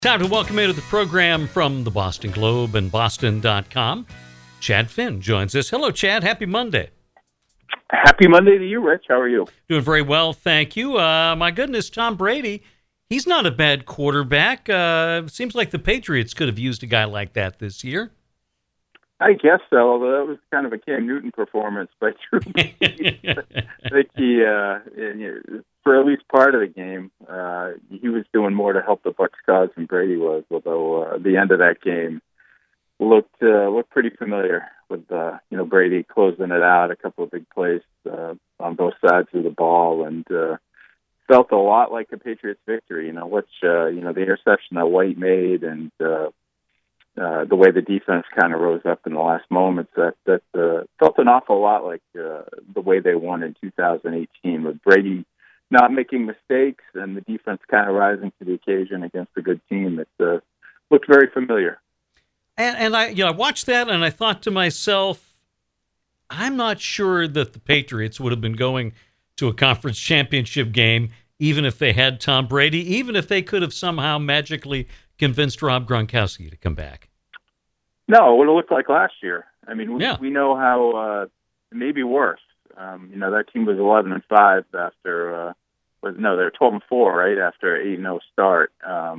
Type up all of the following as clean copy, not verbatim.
Time to welcome into the program from the Boston Globe and Boston.com. Chad Finn joins us. Hello, Chad. Happy Monday. Happy Monday to you, Rich. How are you? Doing very well, thank you. My goodness, Tom Brady, he's not a bad quarterback. Seems like the Patriots could have used a guy like that this year. I guess so, although that was kind of a Cam Newton performance by Drew Brees. I think he, for at least part of the game, he was doing more to help the Bucs' cause than Brady was, although the end of that game looked pretty familiar with Brady closing it out, a couple of big plays on both sides of the ball, and felt a lot like a Patriots victory, the interception that White made and the way the defense kind of rose up in the last moments, that felt an awful lot like the way they won in 2018, with Brady not making mistakes and the defense kind of rising to the occasion against a good team that looked very familiar. And I watched that and I thought to myself, I'm not sure that the Patriots would have been going to a conference championship game even if they had Tom Brady, even if they could have somehow magically convinced Rob Gronkowski to come back. No, it would have looked like last year. I mean, we Yeah. know how maybe worse. That team was 11-5 after they were 12-4 right after 8-0 start.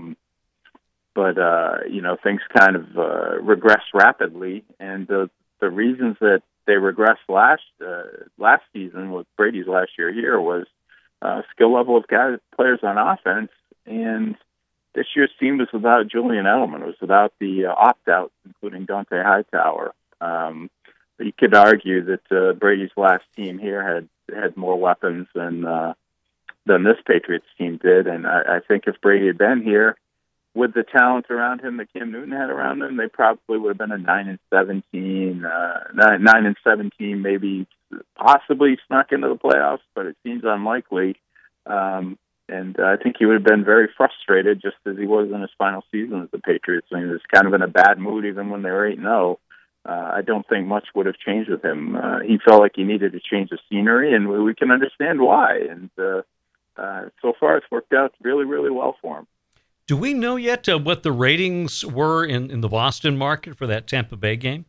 But things kind of regressed rapidly, and the reasons that they regressed last season with Brady's last year here was skill level of players on offense, and this year's team was without Julian Edelman. It was without the opt-outs, including Dante Hightower. But you could argue that Brady's last team here had more weapons than this Patriots team did. And I think if Brady had been here with the talent around him that Cam Newton had around him, they probably would have been a 9-17, 9-17, maybe possibly snuck into the playoffs, but it seems unlikely. And I think he would have been very frustrated, just as he was in his final season with the Patriots. I mean, he was kind of in a bad mood even when they were 8-0. I don't think much would have changed with him. He felt like he needed to change the scenery, and we can understand why. And so far, it's worked out really, really well for him. Do we know yet what the ratings were in the Boston market for that Tampa Bay game?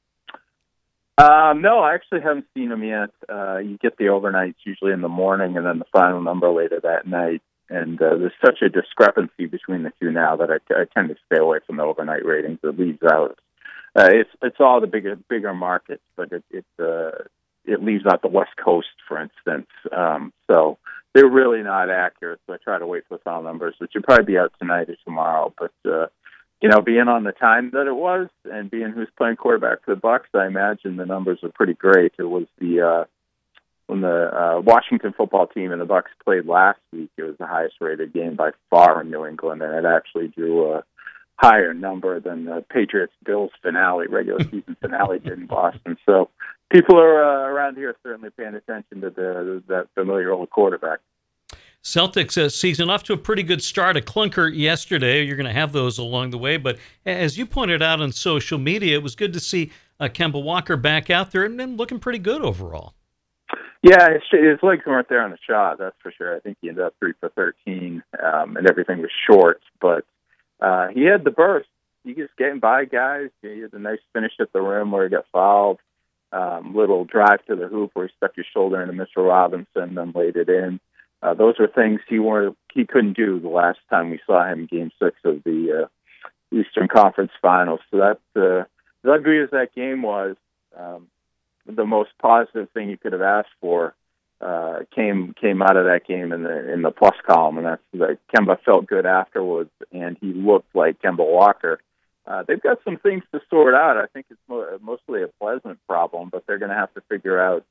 No, I actually haven't seen them yet. You get the overnights usually in the morning and then the final number later that night. And there's such a discrepancy between the two now that I tend to stay away from the overnight ratings. It leaves out it's all the bigger markets, but it leaves out the West Coast, for instance. So they're really not accurate. So I try to wait for the final numbers, which will probably be out tonight or tomorrow. But being on the time that it was and being who's playing quarterback for the Bucs, I imagine the numbers are pretty great. It was when the Washington football team and the Bucs played last week, it was the highest rated game by far in New England, and it actually drew a higher number than the Patriots-Bills regular season finale did in Boston. So people are around here certainly paying attention to that familiar old quarterback. Celtics season off to a pretty good start. A clunker yesterday. You're going to have those along the way. But as you pointed out on social media, it was good to see Kemba Walker back out there and looking pretty good overall. Yeah, his legs weren't there on the shot, that's for sure. I think he ended up 3 for 13, and everything was short. But he had the burst. He was getting by guys. He had a nice finish at the rim where he got fouled. Little drive to the hoop where he stuck his shoulder into Mitchell Robinson, then laid it in. Those are things he couldn't do the last time we saw him in Game 6 of the Eastern Conference Finals. So that, as ugly as that game was, the most positive thing you could have asked for came out of that game in the plus column, and that's that Kemba felt good afterwards, and he looked like Kemba Walker. They've got some things to sort out. I think it's mostly a pleasant problem, but they're going to have to figure out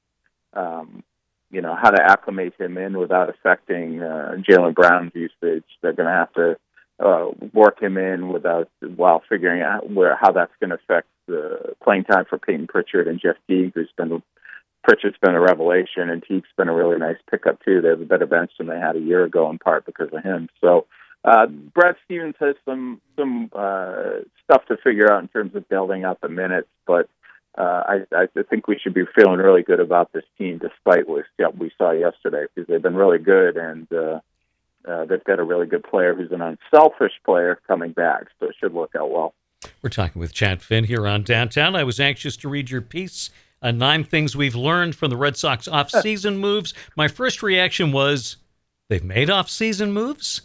how to acclimate him in without affecting Jaylen Brown's usage. They're going to have to work him in while figuring out how that's going to affect the playing time for Peyton Pritchard and Jeff Teague, Pritchard's been a revelation, and Teague's been a really nice pickup too. They have a better bench than they had a year ago, in part because of him. So Brad Stevens has some stuff to figure out in terms of building out the minutes, but I think we should be feeling really good about this team, despite what we saw yesterday, because they've been really good, and they've got a really good player who's an unselfish player coming back, so it should work out well. We're talking with Chad Finn here on Downtown. I was anxious to read your piece, 9 things we've learned from the Red Sox off-season moves. My first reaction was, they've made off-season moves?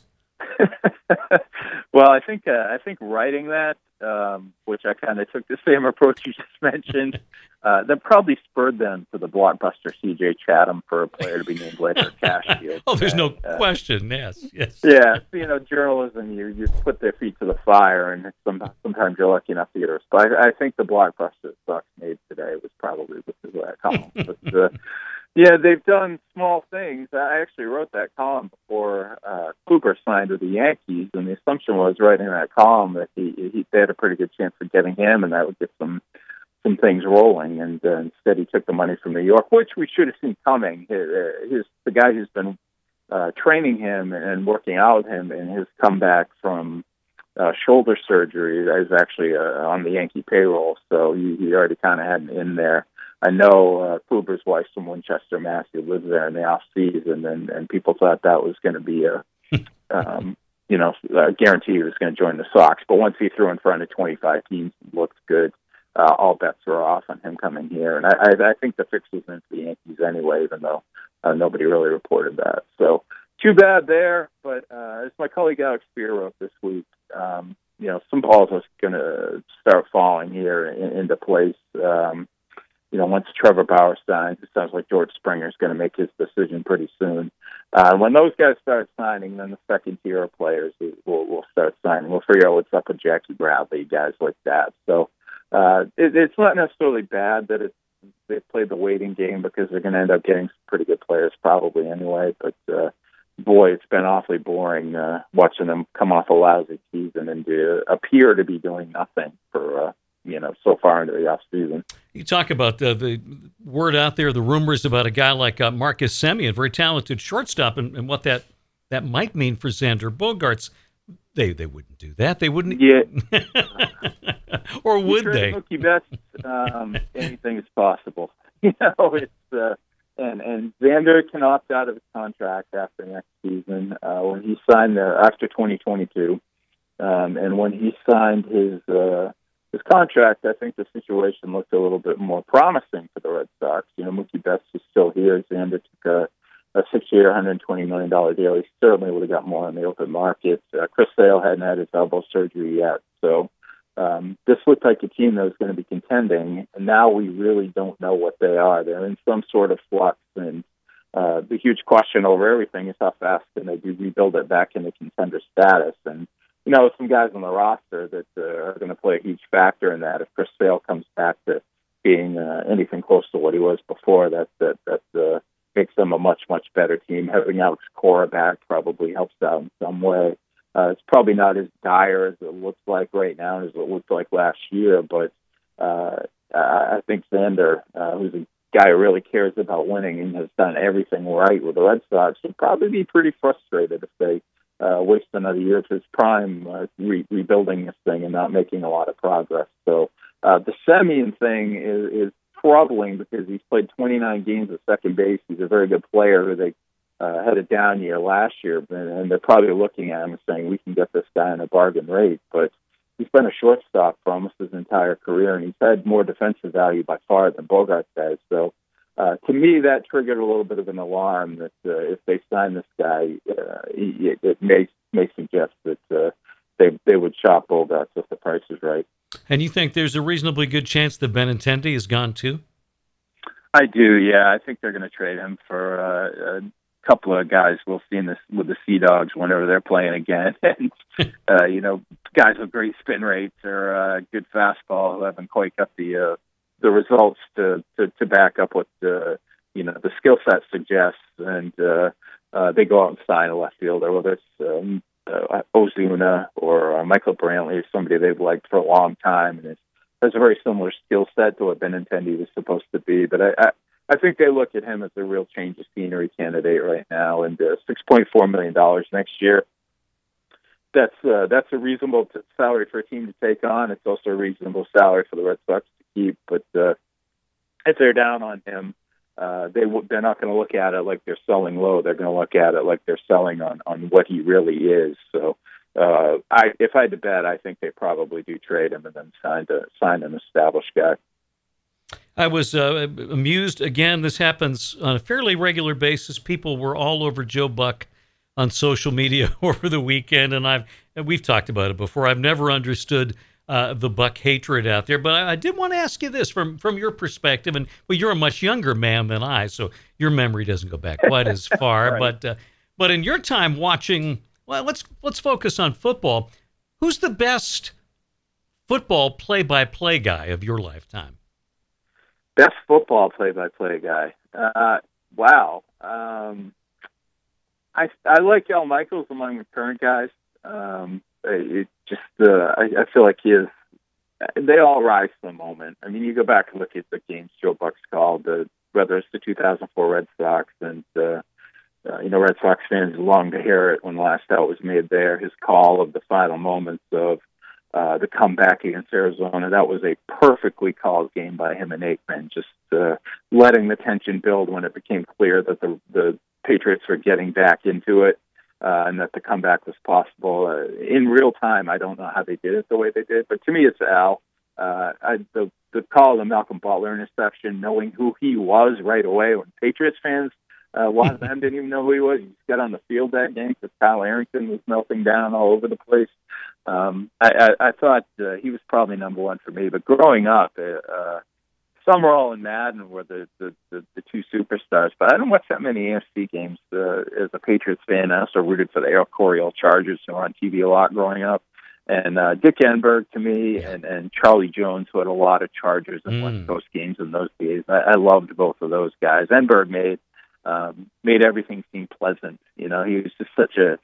Well, I think writing that, which I kind of took the same approach you just mentioned, that probably spurred them to the blockbuster C.J. Chatham for a player to be named later Cashfield. Oh, there's no question. Yes. Yeah, journalism, you put their feet to the fire, and sometimes you're lucky enough to get a response. I think the blockbuster Sox made today was probably because of that column. But, yeah, they've done small things. I actually wrote that column before Kluber signed with the Yankees, and the assumption was writing that column that they had a pretty good chance of getting him, and that would get some things rolling. And instead, he took the money from New York, which we should have seen coming. The guy who's been training him and working out with him in his comeback from shoulder surgery is actually on the Yankee payroll, so he already kind of had him in there. I know Kluber's wife's from Winchester, Mass. He lives there in the off season, and people thought that was going to be a guarantee he was going to join the Sox. But once he threw in front of 25 teams, it looked good. All bets were off on him coming here, and I think the fix was in for the Yankees anyway, even though nobody really reported that. So too bad there. But as my colleague Alex Spear wrote this week, some balls are going to start falling here into place. Once Trevor Bauer signs, it sounds like George Springer is going to make his decision pretty soon. When those guys start signing, then the second tier of players will start signing. We'll figure out what's up with Jackie Bradley, guys like that. So it's not necessarily bad that they played the waiting game, because they're going to end up getting some pretty good players probably anyway. But boy, it's been awfully boring watching them come off a lousy season and appear to be doing nothing for so far into the off season. You talk about the word out there, the rumors about a guy like Marcus Semien, a very talented shortstop, and what that might mean for Xander Bogaerts. They wouldn't do that. They wouldn't. Yeah. Or would they? Mookie Betts, anything is possible. It's and Xander can opt out of his contract after next season when he signed after 2022, and when he signed his contract, I think the situation looked a little bit more promising for the Red Sox. Mookie Betts is still here. Xander took a 6-year, $120 million deal. He certainly would have got more on the open market. Chris Sale hadn't had his elbow surgery yet. So this looked like a team that was going to be contending, and now we really don't know what they are. They're in some sort of flux, and the huge question over everything is how fast can they rebuild it back into contender status. And some guys on the roster that are going to play a huge factor in that. If Chris Sale comes back to being anything close to what he was before, that makes them a much, much better team. Having Alex Cora back probably helps out in some way. It's probably not as dire as it looks like right now as it looked like last year, but I think Xander, who's a guy who really cares about winning and has done everything right with the Red Sox, would probably be pretty frustrated if they waste another year to his prime rebuilding this thing and not making a lot of progress. So the Semien thing is troubling because he's played 29 games at second base. He's a very good player. They had a down year last year, and they're probably looking at him and saying, we can get this guy in a bargain rate. But he's been a shortstop for almost his entire career, and he's had more defensive value by far than Bogaerts has. So to me, that triggered a little bit of an alarm that if they sign this guy, it may suggest that they would shop Bogaerts if the price is right. And you think there's a reasonably good chance that Benintendi is gone too? I do, yeah. I think they're going to trade him for a couple of guys we'll see in this with the Sea Dogs whenever they're playing again. And guys with great spin rates or good fastball who haven't quite got the results to back up what the skill set suggests, and they go out and sign a left fielder, whether it's Ozuna or Michael Brantley, somebody they've liked for a long time, and has a very similar skill set to what Benintendi was supposed to be. But I think they look at him as a real change of scenery candidate right now, and $6.4 million next year. That's a reasonable salary for a team to take on. It's also a reasonable salary for the Red Sox to keep. But if they're down on him, they're not going to look at it like they're selling low. They're going to look at it like they're selling on what he really is. So if I had to bet, I think they probably do trade him and then sign an established guy. I was amused. Again, this happens on a fairly regular basis. People were all over Joe Buck on social media over the weekend, and we've talked about it before. I've never understood the Buck hatred out there, but I did want to ask you this from your perspective, and well, you're a much younger man than I, so your memory doesn't go back quite as far. Right. But in your time watching, well, let's focus on football. Who's the best football play-by-play guy of your lifetime? Best football play-by-play guy. Wow. I like Al Michaels among the current guys. I feel like they all rise to the moment. I mean, you go back and look at the games Joe Buck's called, whether it's the 2004 Red Sox, and Red Sox fans long to hear it when the last out was made there. His call of the final moments of the comeback against Arizona, that was a perfectly called game by him and Aikman, just letting the tension build when it became clear that the Patriots were getting back into it, and that the comeback was possible. In real time, I don't know how they did it the way they did, but to me it's Al. The call of the Malcolm Butler interception, knowing who he was right away when Patriots fans, a lot of them didn't even know who he was. He just got on the field that game because Kyle Arrington was melting down all over the place. I thought he was probably number one for me. But growing up, Summerall and Madden were the two superstars. But I didn't watch that many AFC games as a Patriots fan. I also rooted for the Air Coryell Chargers, who were on TV a lot growing up. And Dick Enberg to me, and Charlie Jones, who had a lot of Chargers and West Coast games in those days. I loved both of those guys. Enberg made everything seem pleasant. He was just such a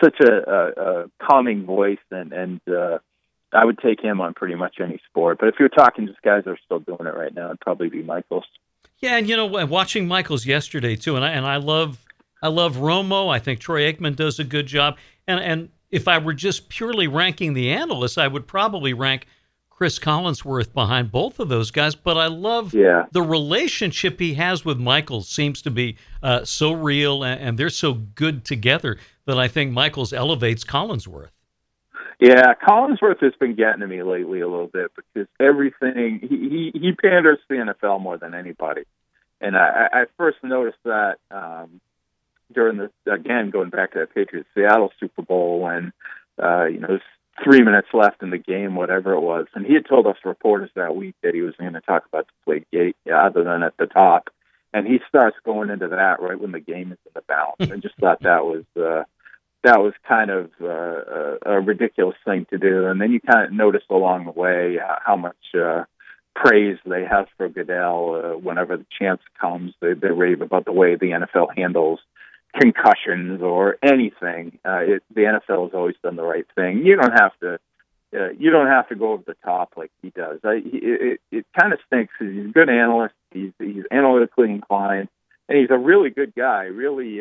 calming voice, and I would take him on pretty much any sport. But if you're talking just guys that are still doing it right now, it'd probably be Michaels. Yeah, and watching Michaels yesterday too, and I love Romo. I think Troy Aikman does a good job, and if I were just purely ranking the analysts, I would probably rank Chris Collinsworth behind both of those guys. But I love the relationship he has with Michaels. Seems to be so real, and they're so good together that I think Michaels elevates Collinsworth. Yeah, Collinsworth has been getting to me lately a little bit because everything he panders to the NFL more than anybody, and I first noticed that during going back to that Patriots Seattle Super Bowl when there's 3 minutes left in the game, whatever it was, and he had told us reporters that week that he was going to talk about the Deflategate, other than at the top, and he starts going into that right when the game is in the balance. I just thought that was kind of a ridiculous thing to do. And then you kind of notice along the way how much praise they have for Goodell. Whenever the chance comes, they rave about the way the NFL handles concussions or anything. The NFL has always done the right thing. You don't have to go over the top like he does. It kind of stinks. He's a good analyst. He's analytically inclined, and he's a really good guy. Really,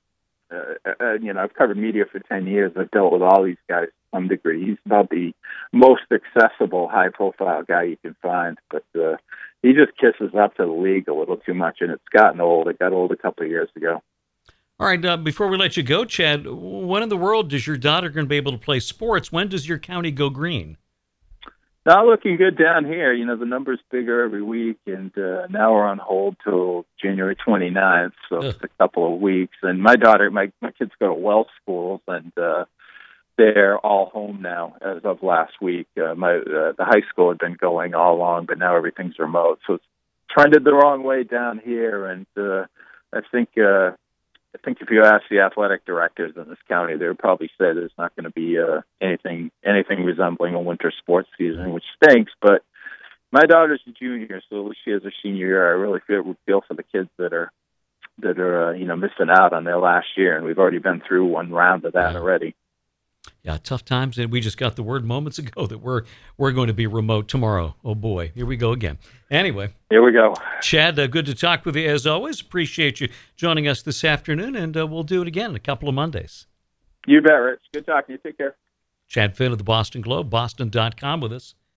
I've covered media for 10 years. I've dealt with all these guys to some degree. He's about the most accessible, high-profile guy you can find, but he just kisses up to the league a little too much, and it's gotten old. It got old a couple of years ago. All right, before we let you go, Chad, when in the world is your daughter going to be able to play sports? When does your county go green? Not looking good down here. The number's bigger every week, and now we're on hold till January 29th, so it's a couple of weeks. And my daughter, my kids go to Wells schools, and they're all home now as of last week. The high school had been going all along, but now everything's remote. So it's trended the wrong way down here, and I think if you ask the athletic directors in this county, they would probably say there's not going to be anything resembling a winter sports season, which stinks. But my daughter's a junior, so she has her senior year. I really feel for the kids that are missing out on their last year, and we've already been through one round of that already. Yeah, tough times, and we just got the word moments ago that we're going to be remote tomorrow. Oh boy, here we go again. Anyway, here we go. Chad, good to talk with you as always. Appreciate you joining us this afternoon, and we'll do it again in a couple of Mondays. You bet, Rich. Good talking to you. Take care. Chad Finn of the Boston Globe, boston.com with us.